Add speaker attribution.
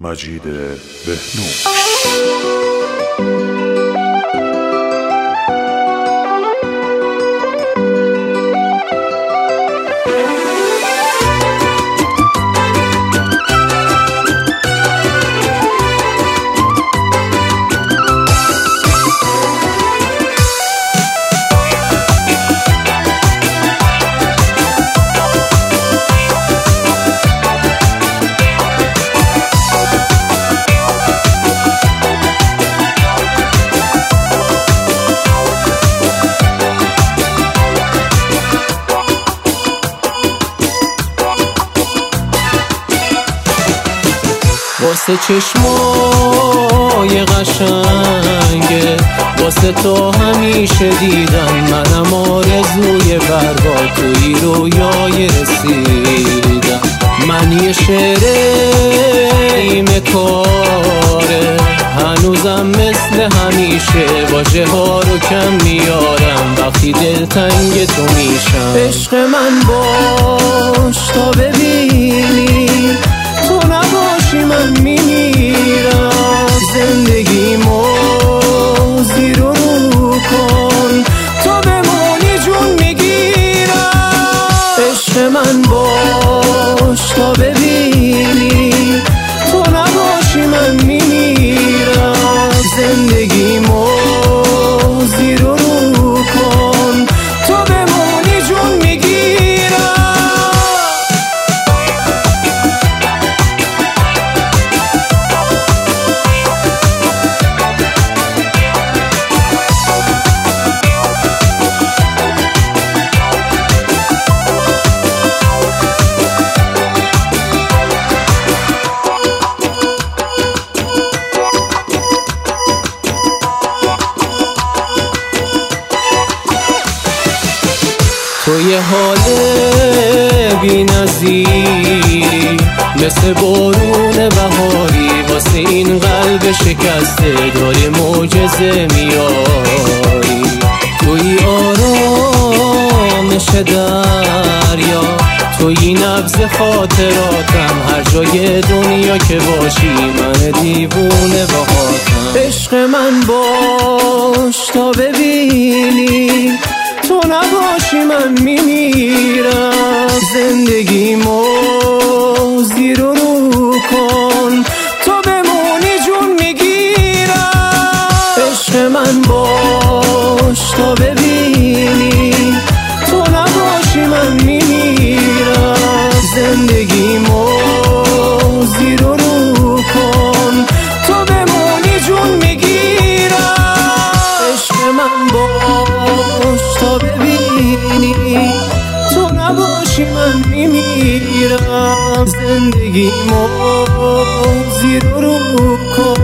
Speaker 1: مجید بهنوش.
Speaker 2: واسه چشمای قشنگه، واسه تو همیشه دیدم منم آرزوی برباد توی رویای رسیدم. من یه شعر ایمه کاره، هنوزم مثل همیشه واژه ها رو کم میارم وقتی دلتنگ تو میشم. عشق من باش تا ببینی تو نباشی من میمیرم. زندگیمو زیر و رو کن تا بمونی جون میگیرم. عشق من باش تا ببینی تو نباشی من میمیرم. زندگیمو زیر و رو کن تا بمونی جون میگیرم. تو یه حال بی نظیری، مثل بارون بهاری واسه این قلب شکسته داری معجزه میاری. توی آرامش دریا، توی نبض خاطراتم، هر جای دنیا که باشی من دیوونه باهاتم. عشق من باش تا ببینی تو نباشی من میمیرم. زندگیمو زیر و رو کن تا بمونی جون میگیرم. عشق من باش تا ببینی تو نباشی من میمیرم. زندگیمو زیر و رو کن تا بمونی جون میگیرم. عشق من باش تا ببینی تو نباشی من میمیرم. زندگیمو زیر و رو کن